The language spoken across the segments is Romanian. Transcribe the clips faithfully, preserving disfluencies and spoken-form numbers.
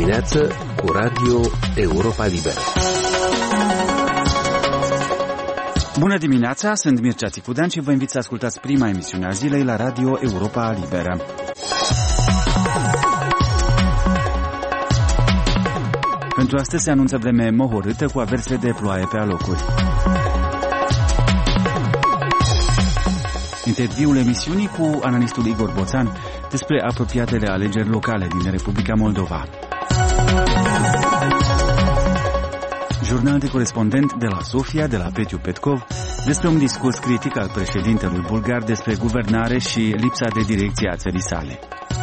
dimineață cu Radio Europa Liberă. Bună dimineața, sunt Mircea Țicudean și vă invit să ascultați prima emisiune a zilei la Radio Europa Liberă. Pentru astăzi se anunță vreme mohorâtă cu averse de ploaie pe alocuri. Interviul emisiunii cu analistul Igor Boțan despre apropiatele alegeri locale din Republica Moldova. Jurnal de corespondent de la Sofia, de la Petiu Petkov, despre un discurs critic al președintelui bulgar despre guvernare și lipsa de direcție a țării sale.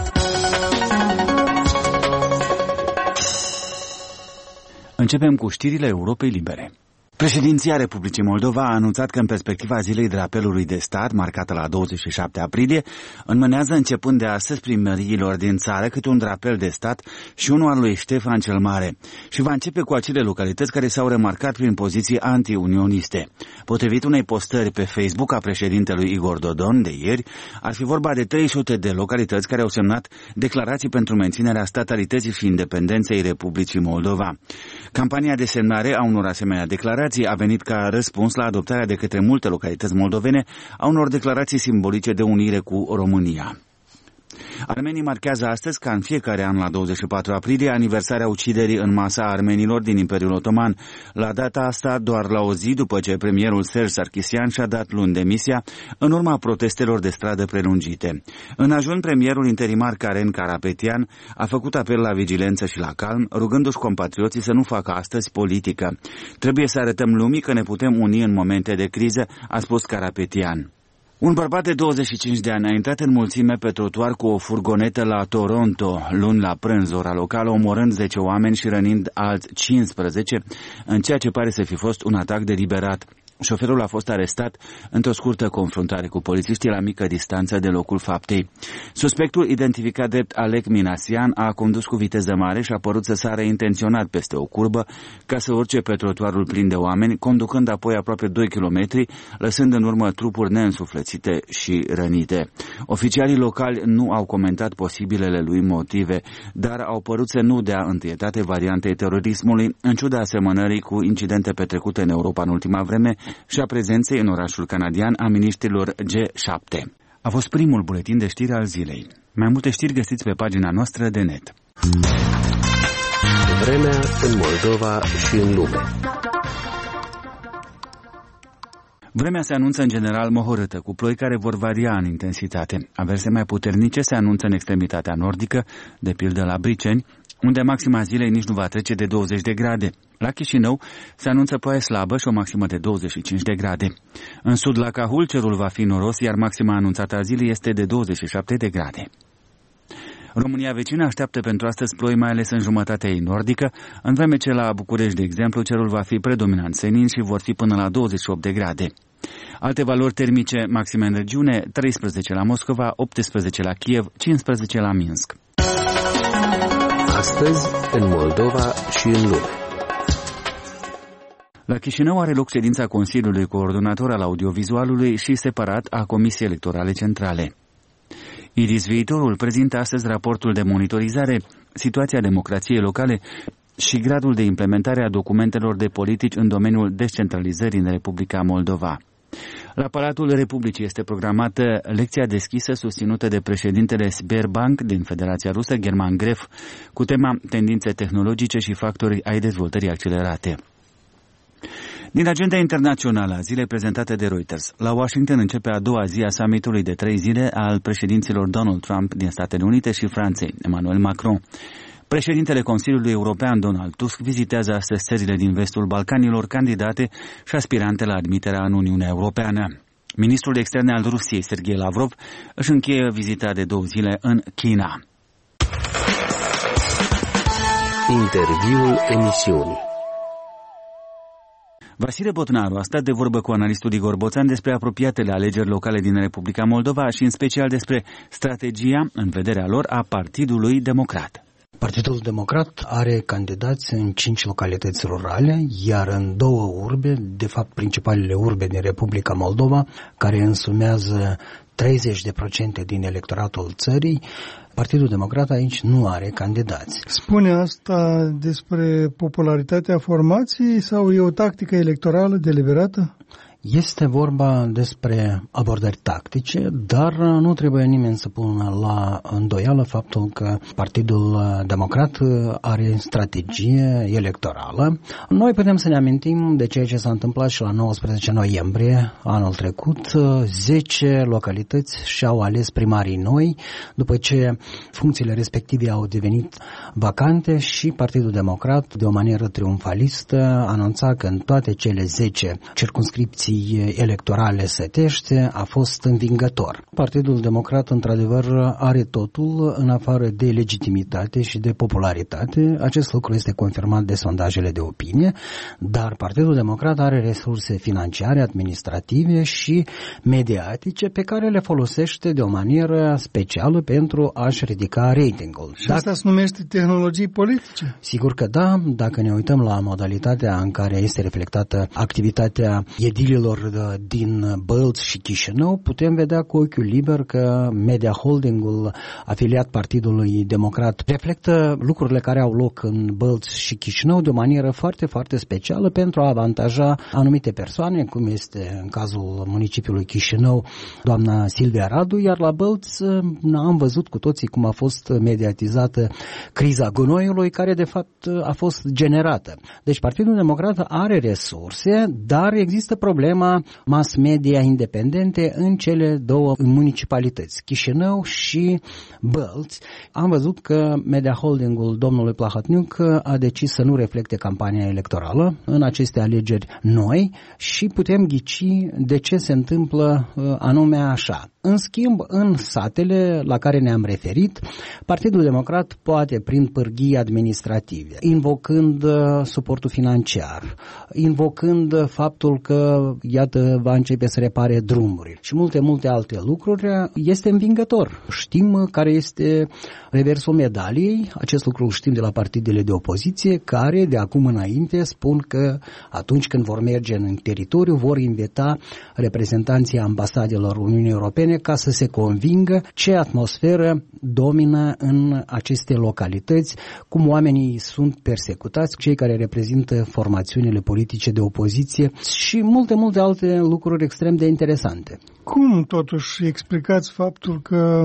Începem cu știrile Europei Libere. Președinția Republicii Moldova a anunțat că în perspectiva zilei drapelului de stat, marcată la douăzeci și șapte aprilie, înmânează începând de astăzi primăriilor din țară câte un drapel de stat și unul al lui Ștefan cel Mare și va începe cu acele localități care s-au remarcat prin poziții anti-unioniste. Potrivit unei postări pe Facebook a președintelui Igor Dodon de ieri, ar fi vorba de trei sute de localități care au semnat declarații pentru menținerea statalității și independenței Republicii Moldova. Campania de semnare a unor asemenea declarații a venit ca răspuns la adoptarea de către multe localități moldovene a unor declarații simbolice de unire cu România. Armenii marchează astăzi, ca în fiecare an la douăzeci și patru aprilie, aniversarea uciderii în masă a armenilor din Imperiul Otoman. La data asta, doar la o zi după ce premierul Serj Sarkisian și-a dat luni demisia, în urma protestelor de stradă prelungite. În ajun, premierul interimar Karen Karapetian a făcut apel la vigilență și la calm, rugându-și compatrioții să nu facă astăzi politică. Trebuie să arătăm lumii că ne putem uni în momente de criză, a spus Karapetian. Un bărbat de douăzeci și cinci de ani a intrat în mulțime pe trotuar cu o furgonetă la Toronto, luni la prânz, ora locală, omorând zece oameni și rănind alți cincisprezece, în ceea ce pare să fi fost un atac deliberat. Șoferul a fost arestat într-o scurtă confruntare cu polițiștii la mică distanță de locul faptei. Suspectul, identificat drept Alec Minasian, a condus cu viteză mare și a părut să sară intenționat peste o curbă ca să urce pe trotuarul plin de oameni, conducând apoi aproape doi kilometri, lăsând în urmă trupuri neînsuflețite și rănite. Oficialii locali nu au comentat posibilele lui motive, dar au părut să nu dea întâietate variantei terorismului, în ciuda asemănării cu incidente petrecute în Europa în ultima vreme și a prezenței în orașul canadian a miniștrilor G șapte. A fost primul buletin de știri al zilei. Mai multe știri găsiți pe pagina noastră de net. Vremea în Moldova și în lume. Vremea se anunță în general mohorâtă, cu ploi care vor varia în intensitate. Averse mai puternice se anunță în extremitatea nordică, de pildă la Briceni, unde maxima zilei nici nu va trece de douăzeci de grade. La Chișinău se anunță ploaie slabă și o maximă de douăzeci și cinci de grade. În sud, la Cahul, cerul va fi noros, iar maxima anunțată a zilei este de douăzeci și șapte de grade. România vecină așteaptă pentru astăzi ploi, mai ales în jumătatea ei nordică, în vreme ce la București, de exemplu, cerul va fi predominant senin și vor fi până la douăzeci și opt de grade. Alte valori termice maxime în regiune: treisprezece la Moscova, optsprezece la Kiev, cincisprezece la Minsk. Astăzi, în Moldova și în lume. La Chișinău are loc ședința Consiliului Coordonator al Audiovizualului și separat a Comisiei Electorale Centrale. Iris Viitorul prezintă astăzi raportul de monitorizare, situația democrației locale și gradul de implementare a documentelor de politici în domeniul descentralizării în Republica Moldova. La Palatul Republicii este programată lecția deschisă susținută de președintele Sberbank din Federația Rusă, German Gref, cu tema tendințe tehnologice și factori ai dezvoltării accelerate. Din agenda internațională a zilei prezentată de Reuters, la Washington începe a doua zi a summitului de trei zile al președinților Donald Trump din Statele Unite și Franței, Emmanuel Macron. Președintele Consiliului European, Donald Tusk, vizitează astăzi țările din vestul Balcanilor, candidate și aspirante la admiterea în Uniunea Europeană. Ministrul de Externe al Rusiei, Sergei Lavrov, își încheie vizita de două zile în China. Interviul emisiunii. Vasile Botnaru a stat de vorbă cu analistul Igor Boțan despre apropiatele alegeri locale din Republica Moldova și în special despre strategia, în vederea lor, a Partidului Democrat. Partidul Democrat are candidați în cinci localități rurale, iar în două urbe, de fapt principalele urbe din Republica Moldova, care însumează treizeci de procente din electoratul țării, Partidul Democrat aici nu are candidați. Spune asta despre popularitatea formației sau e o tactică electorală deliberată? Este vorba despre abordări tactice, dar nu trebuie nimeni să pună la îndoială faptul că Partidul Democrat are strategie electorală. Noi putem să ne amintim de ceea ce s-a întâmplat și la nouăsprezece noiembrie anul trecut. zece localități și-au ales primarii noi, după ce funcțiile respective au devenit vacante și Partidul Democrat, de o manieră triumfalistă, anunța că în toate cele zece circumscripții electorale sătește a fost învingător. Partidul Democrat, într-adevăr, are totul în afară de legitimitate și de popularitate. Acest lucru este confirmat de sondajele de opinie, dar Partidul Democrat are resurse financiare, administrative și mediatice pe care le folosește de o manieră specială pentru a-și ridica ratingul. Și asta se numește tehnologii politice? Sigur că da, dacă ne uităm la modalitatea în care este reflectată activitatea edililor din Bălți și Chișinău, putem vedea cu ochiul liber că Media Holdingul afiliat Partidului Democrat reflectă lucrurile care au loc în Bălți și Chișinău de o manieră foarte, foarte specială pentru a avantaja anumite persoane, cum este în cazul municipiului Chișinău doamna Silvia Radu, iar la Bălți am văzut cu toții cum a fost mediatizată criza gunoiului, care de fapt a fost generată. Deci Partidul Democrat are resurse, dar există problema mass media independente în cele două municipalități, Chișinău și Bălți. Am văzut că Media Holdingul domnului Plahotniuc a decis să nu reflecte campania electorală în aceste alegeri noi și putem ghici de ce se întâmplă anume așa. În schimb, în satele la care ne-am referit, Partidul Democrat poate, prin pârghii administrative, invocând suportul financiar, invocând faptul că, iată, va începe să repare drumuri și multe, multe alte lucruri, este învingător. Știm care este reversul medaliei, acest lucru știm de la partidele de opoziție, care de acum înainte spun că atunci când vor merge în teritoriu, vor invita reprezentanții ambasadelor Uniunii Europene ca să se convingă ce atmosferă domină în aceste localități, cum oamenii sunt persecutați, cei care reprezintă formațiunile politice de opoziție și multe, multe alte lucruri extrem de interesante. Cum totuși explicați faptul că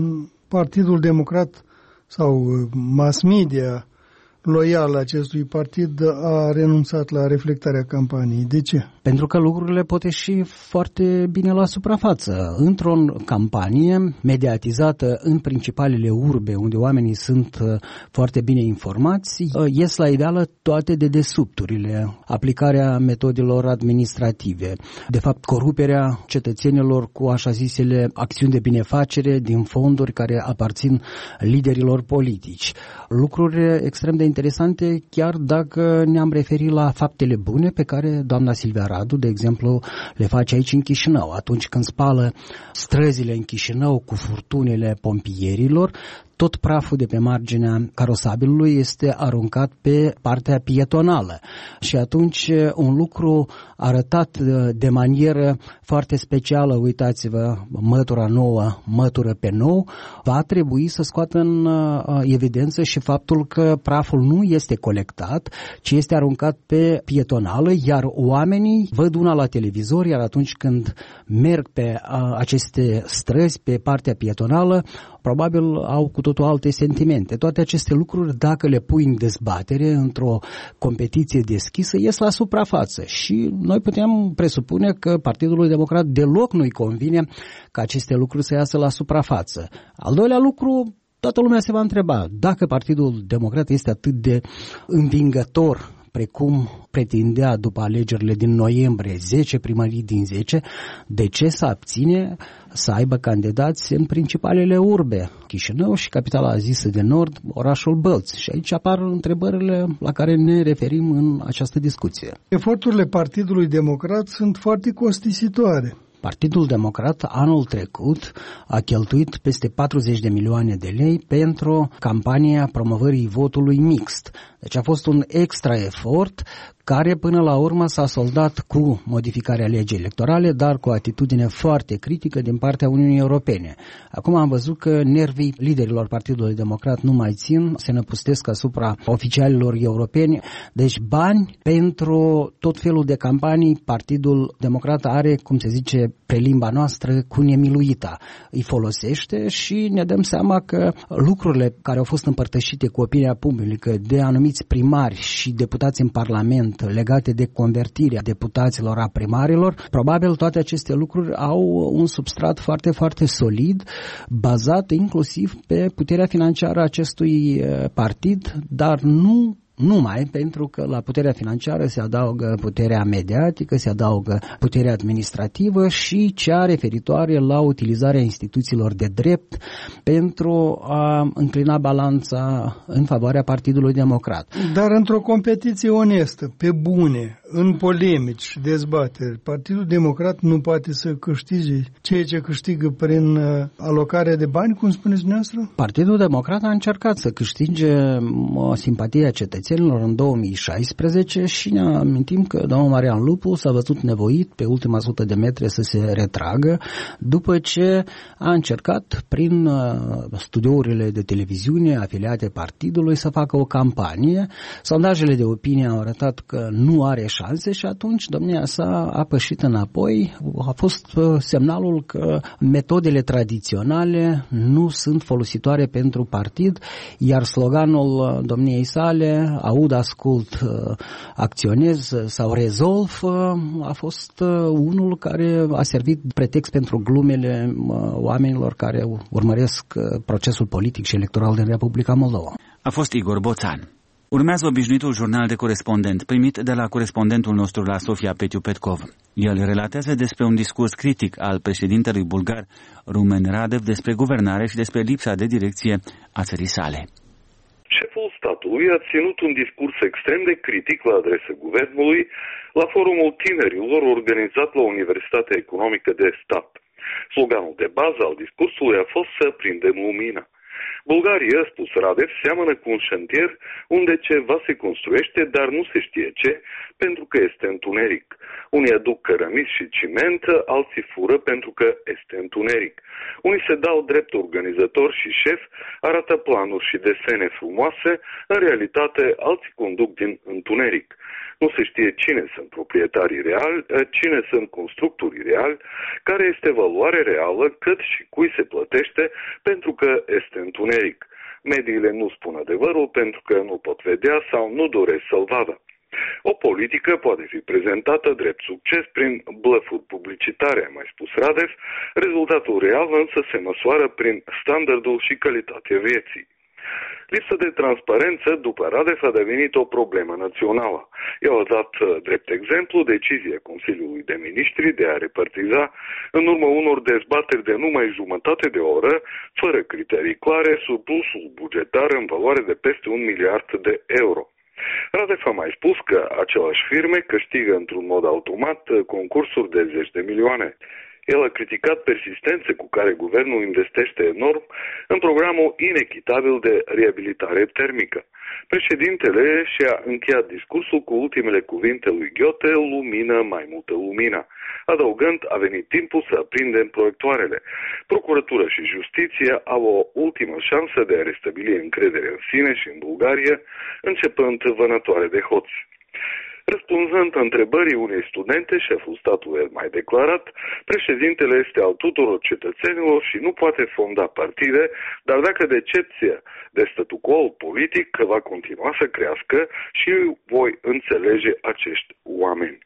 Partidul Democrat sau mass media loial acestui partid a renunțat la reflectarea campaniei? De ce? Pentru că lucrurile pot ieși foarte bine la suprafață. Într-o campanie mediatizată în principalele urbe, unde oamenii sunt foarte bine informați, ies la iveală toate dedesubturile, aplicarea metodelor administrative, de fapt coruperea cetățenilor cu așa zisele acțiuni de binefacere din fonduri care aparțin liderilor politici. Lucruri extrem de interesante, chiar dacă ne-am referit la faptele bune pe care doamna Silvia Radu, de exemplu, le face aici în Chișinău. Atunci când spală străzile în Chișinău cu furtunile pompierilor, tot praful de pe marginea carosabilului este aruncat pe partea pietonală. Și atunci un lucru arătat de manieră foarte specială, uitați-vă, mătura nouă, mătură pe nou, va trebui să scoată în evidență și faptul că praful nu este colectat, ci este aruncat pe pietonală, iar oamenii văd una la televizor, iar atunci când merg pe aceste străzi, pe partea pietonală, probabil au cu totul alte sentimente. Toate aceste lucruri, dacă le pui în dezbatere, într-o competiție deschisă, ies la suprafață. Și noi putem presupune că Partidul Democrat deloc nu-i convine ca aceste lucruri să iasă la suprafață. Al doilea lucru, toată lumea se va întreba, dacă Partidul Democrat este atât de învingător precum pretindea după alegerile din noiembrie, zece primării din zece, de ce să abține să aibă candidați în principalele urbe, Chișinău și capitala zisă de nord, orașul Bălți? Și aici apar întrebările la care ne referim în această discuție. Eforturile Partidului Democrat sunt foarte costisitoare. Partidul Democrat anul trecut a cheltuit peste patruzeci de milioane de lei pentru campania promovării votului mixt. Deci a fost un extra efort care până la urmă s-a soldat cu modificarea legii electorale, dar cu o atitudine foarte critică din partea Uniunii Europene. Acum am văzut că nervii liderilor Partidului Democrat nu mai țin, se năpustesc asupra oficialilor europeni. Deci bani pentru tot felul de campanii, Partidul Democrat are, cum se zice pe limba noastră, cu nemiluita. Îi folosește și ne dăm seama că lucrurile care au fost împărtășite cu opinia publică de anumiți primari și deputați în Parlament legate de convertirea deputaților a primarilor, probabil toate aceste lucruri au un substrat foarte, foarte solid, bazat inclusiv pe puterea financiară a acestui partid, dar nu numai, pentru că la puterea financiară se adaugă puterea mediatică, se adaugă puterea administrativă și cea referitoare la utilizarea instituțiilor de drept pentru a înclina balanța în favoarea Partidului Democrat. Dar într-o competiție onestă, pe bune, în polemici și dezbateri, Partidul Democrat nu poate să câștige ceea ce câștigă prin alocarea de bani, cum spuneți dumneavoastră? Partidul Democrat a încercat să câștige o simpatie a cetățenilor în două mii șaisprezece și ne amintim că domnul Marian Lupu s-a văzut nevoit pe ultima sută de metri să se retragă după ce a încercat prin studiourile de televiziune afiliate partidului să facă o campanie. Sondajele de opinie au arătat că nu are șanse și atunci domnia sa a pășit înapoi. A fost semnalul că metodele tradiționale nu sunt folositoare pentru partid, iar sloganul domniei sale, aud, ascult, acționez sau rezolv, a fost unul care a servit pretext pentru glumele oamenilor care urmăresc procesul politic și electoral din Republica Moldova. A fost Igor Boțan. Urmează obișnuitul jurnal de corespondent, primit de la corespondentul nostru la Sofia, Petiu Petkov. El relatează despre un discurs critic al președintelui bulgar Rumen Radev despre guvernare și despre lipsa de direcție a țării sale. Șeful statului a ținut un discurs extrem de critic la adresa guvernului la forumul tinerilor organizat la Universitatea Economică de Stat. Sloganul de bază al discursului a fost să prindem lumina. Bulgaria, a spus Radev, seamănă cu un șantier unde ceva se construiește, dar nu se știe ce, pentru că este întuneric. Unii aduc cărămizi și ciment, alții fură pentru că este întuneric. Unii se dau drept organizator și șef, arată planuri și desene frumoase, în realitate alții conduc din întuneric. Nu se știe cine sunt proprietarii reali, cine sunt constructorii reali, care este valoarea reală, cât și cui se plătește, pentru că este întuneric. Mediile nu spun adevărul pentru că nu pot vedea sau nu doresc să-l vadă. O politică poate fi prezentată drept succes prin blăfuri publicitare, a mai spus Radev, rezultatul real însă se măsoară prin standardul și calitatea vieții. Lipsa de transparență, după Radev, a devenit o problemă națională. Eu a dat drept exemplu decizia Consiliului de Ministri de a repartiza, în urma unor dezbateri de numai jumătate de oră, fără criterii clare, surplusul bugetar în valoare de peste un miliard de euro. Radev a mai spus că aceleași firme câștigă într-un mod automat concursuri de zeci de milioane. El a criticat persistența cu care guvernul investește enorm în programul inechitabil de reabilitare termică. Președintele și-a încheiat discursul cu ultimele cuvinte lui Goethe, lumină, mai multă lumină, adăugând, a venit timpul să aprindem proiectoarele. Procuratura și justiția au o ultimă șansă de a restabili încrederea în sine și în Bulgaria, începând vânătoare de hoți. Răspunzând întrebării unei studente, șeful statului a mai declarat, președintele este al tuturor cetățenilor și nu poate fonda partide, dar dacă decepția de statu quo politic va continua să crească și voi înțelege acești oameni.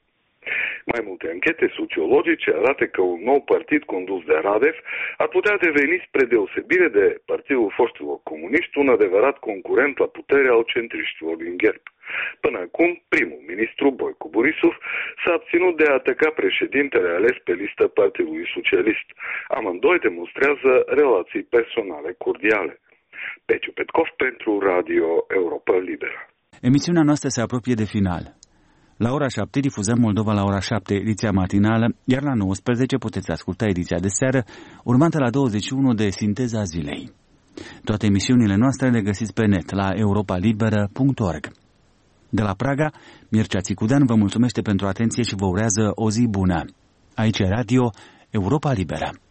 Mai multe anchete sociologice arată că un nou partid condus de Radev ar putea deveni, spre deosebire de Partidul Foștilor Comuniști, un adevărat concurent la putere al centriștilor din Gherb. Până acum, primul ministru, Boico Borisov, s-a abținut de a ataca președintele ales pe listă Partidului Socialist. Amândoi demonstrează relații personale cordiale. Petiu Petkov pentru Radio Europa Liberă. Emisiunea noastră se apropie de final. La ora șapte difuzăm Moldova la ora șapte, ediția matinală, iar la nouăsprezece puteți asculta ediția de seară, urmată la douăzeci și unu de Sinteza Zilei. Toate emisiunile noastre le găsiți pe net la europa liberă punct org. De la Praga, Mircea Țicudean vă mulțumește pentru atenție și vă urează o zi bună. Aici e Radio Europa Liberă.